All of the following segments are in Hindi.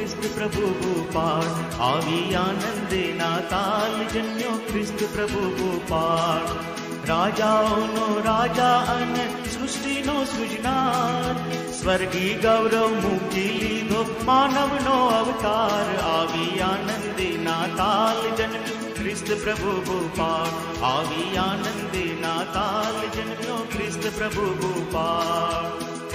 ख्रिस्त प्रभु गोपाल, आवी आनंदे नाताल जन्यो ख्रिस्त प्रभु गोपाल। राजाओनो राजा अन सृष्टि नो सृजनार, स्वर्गी गौरव मुक्ति लीधो मानव नो अवतार, आवी आनंदे नाताल जन्यो ख्रिस्त प्रभु गोपाल, आवी आनंदे नाताल जन्यो ख्रिस्त प्रभु गोपाल।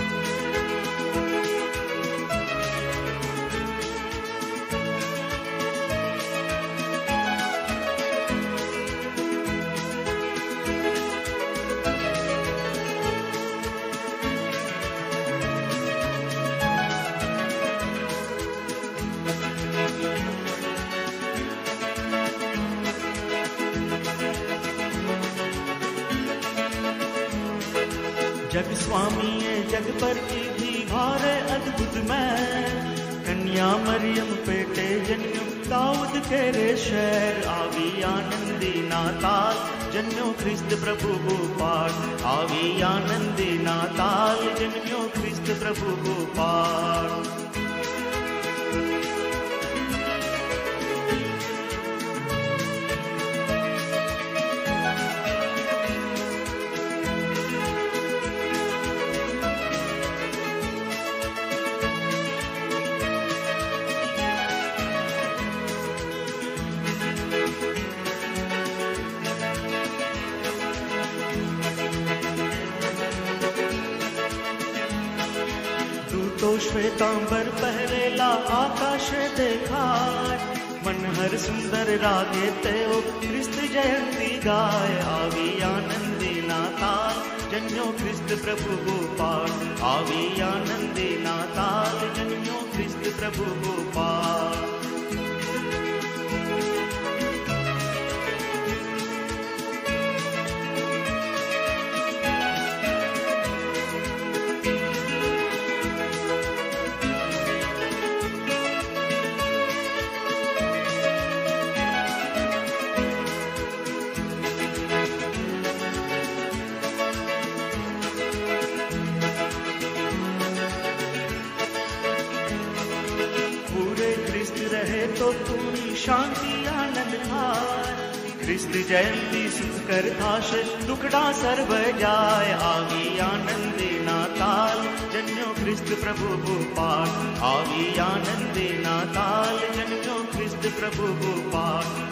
जग स्वामी है जग पर की भी भारे अद्भुत मैं, कन्या मरियम पेटे जन्यो दाऊद के रे शहर, आवी आनंदी नाताल जन्यो ख्रिस्त प्रभु गोपाल, आवी आनंदी नाताल जन्यो ख्रिस्त प्रभु गोपाल। तो श्वेतांबर पहरेला आकाश देखा, मन हर सुंदर रागे तेओ ख्रिस्त जयंती गाय, आवी आनंदे नाताल जन्यो ख्रिस्त प्रभु गोपाल, आवी आनंदे नाताल जन्यो ख्रिस्त प्रभु गोपाल। रहे तो पूरी शांति आनंद थाय, ख्रिस्त जयंती सुनकर आश दुखड़ा सर्व जाय, आवी आनंदे नाताल जन्यो ख्रिस्त प्रभु गोपाल, आवी आनंदे नाताल जन्यो ख्रिस्त प्रभु गोपाल,